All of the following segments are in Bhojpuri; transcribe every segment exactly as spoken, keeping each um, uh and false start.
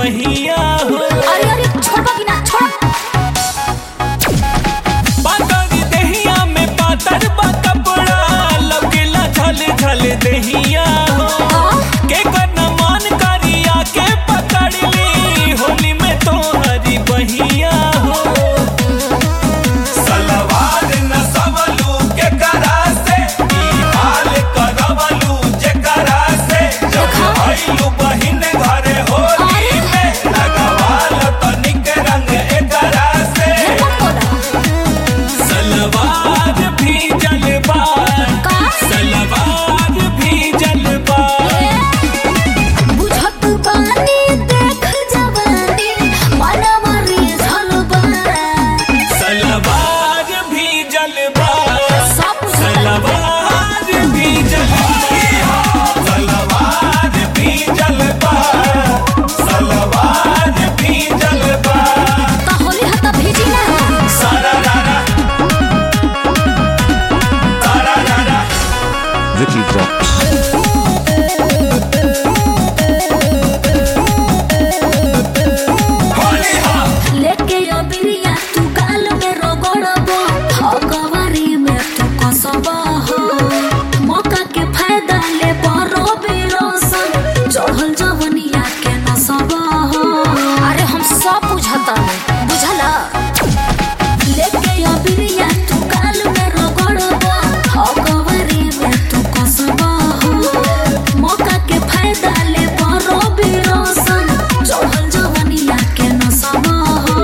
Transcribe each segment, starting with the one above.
बहिया हो। अरे अरे छोड़बा कि ना छोड़। पातर देहिया में पातर बा कपड़ा लगेला झल झल देहिया हो। के करना मान करिया के पकड़ ली होली में तो हरी बहिया हो। सलवार न सबलू के करा से ई हाल करवलू जे करा से जब आइलू बहिन घरे होली में लगवाल तनिक रंग एकरा से। सलवार भी जलवा सलवार भी जलवा बुझत बानी देख जवानी मनवा रे झलबा। सलवार भी जलवा सब सलवार भी जलवा सलवार भी जलवा सलवार भी जलवा। त होली हता भेजी ना। सारा रारा सारा रारा Vicky Vox. होली हा लेके अबिरिया तू गाल में रगड़बो अकवारी में तू कसबा हो। मौका के फायदा ले बरो बिरोसन चढ़ल जवनिया के नसबा हो। अरे हम सब बुझता बुझला। लेके अबिरिया तू गाल में रगड़बो अकवारी में तू कसबा हो। मौका के फायदा ले बरो बिरोसन चढ़ल जवनिया के नसबा हो।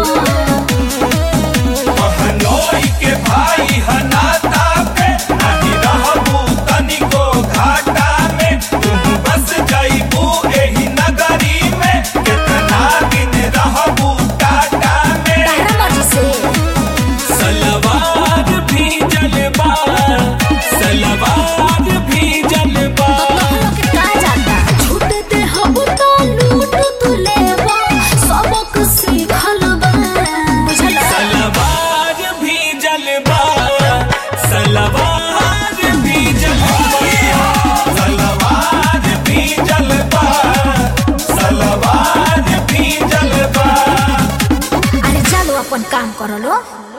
बहनोई के भाई हनाता पे नहीं रहबू तनिको घाटा में। तुम बस जाइबू एही नगरी में कितना दिन रहबू टाटा में। तारा मर्जी से सलवार भी जलवा सलवार भी जलवा के का जाता छूट दे हम तो लूट तू लेवा सबक सीखल बा। बुझला सलवार भी जलवा सलवार भी जलवा सलवार भी जलवा सलवार भी जलवा। अरे चलो अपन काम कर लो।